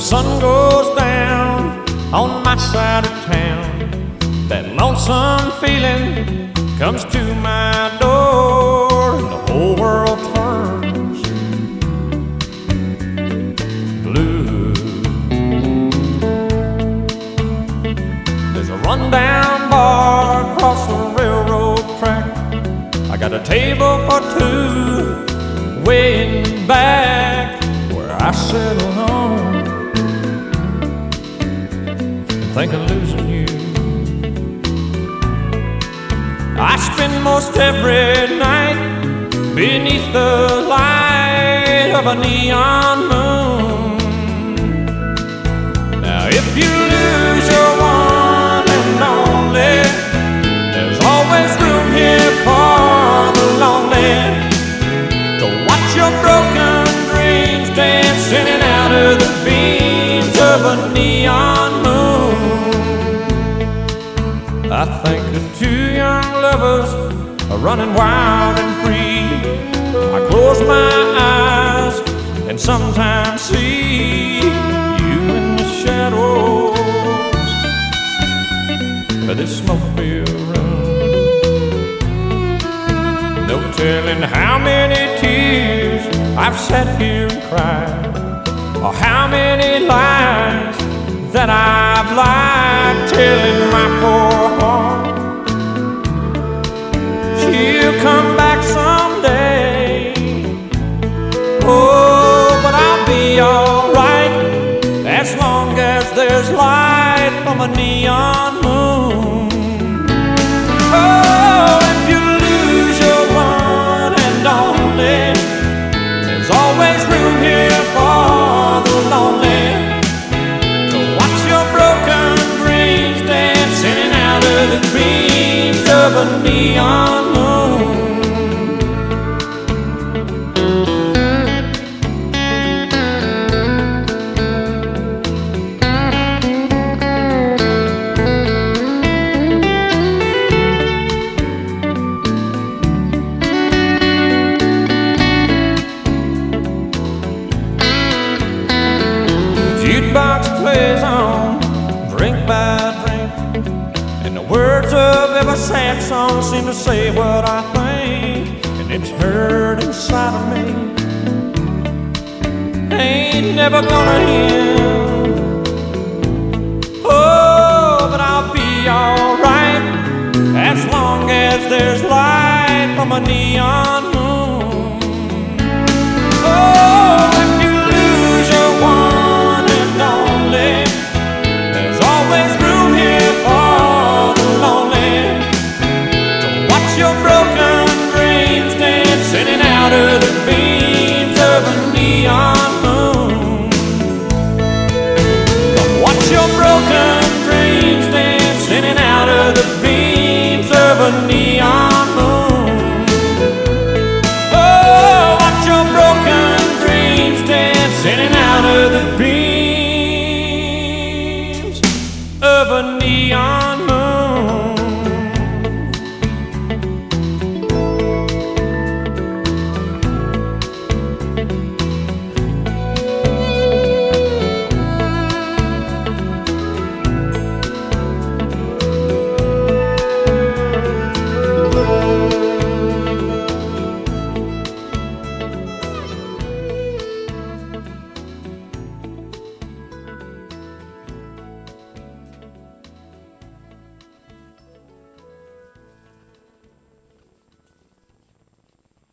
sun goes down on my side of town, that lonesome feeling comes to my door, and the whole world turns blue. There's a rundown bar across the railroad track. I got a table for two way back where I settle on and think of losing you. I spend most every night beneath the light of a neon moon. Now if you lose your one and only, there's always room here for the lonely to watch your broken dreams dance in and out of the beams of a neon moon. I think of two young lovers are running wild and free. I close my eyes and sometimes see you in the shadows of this smoke-filled room. No telling how many tears I've sat here and cried, or how many lies that I've lied, telling my poor heart she'll come back someday. Oh, but I'll be alright as long as there's light from a neon moon. Oh, if you lose your one and only, there's always room here for the lonely to watch your broken dreams dance in and out of the dreams of a neon moon. Jukebox plays on, drink by drink, and the words of every sad song seem to say what I think, and it's hurt inside of me. Ain't never gonna end. Oh, but I'll be alright as long as there's light from a neon moon. Oh, if you lose your one and only, there's always room here for the lonely to watch your broken dreams dance in and out of the beams of a neon moon. Come watch your broken dreams dance in and out of the beams of a neon moon. Oh, watch your broken dreams dance in and out of the beams of a neon